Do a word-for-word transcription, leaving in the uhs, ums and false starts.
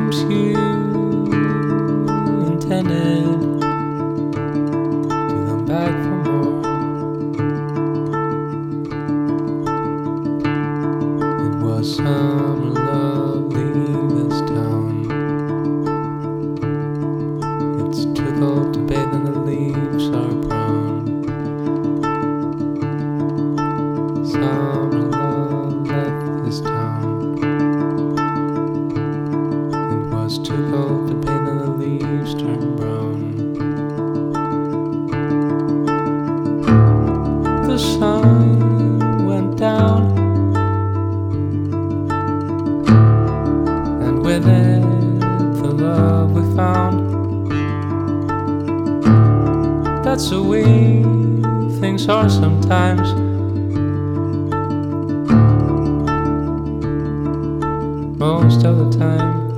seems you intended to come back for more. It was summer lovely this town. It's too cold to bathe and the leaves are brown. Summer love left this town. It was too cold to bathe and the leaves turned brown. The sun went down, and with it the love we found. That's the way things are sometimes. Most of the time.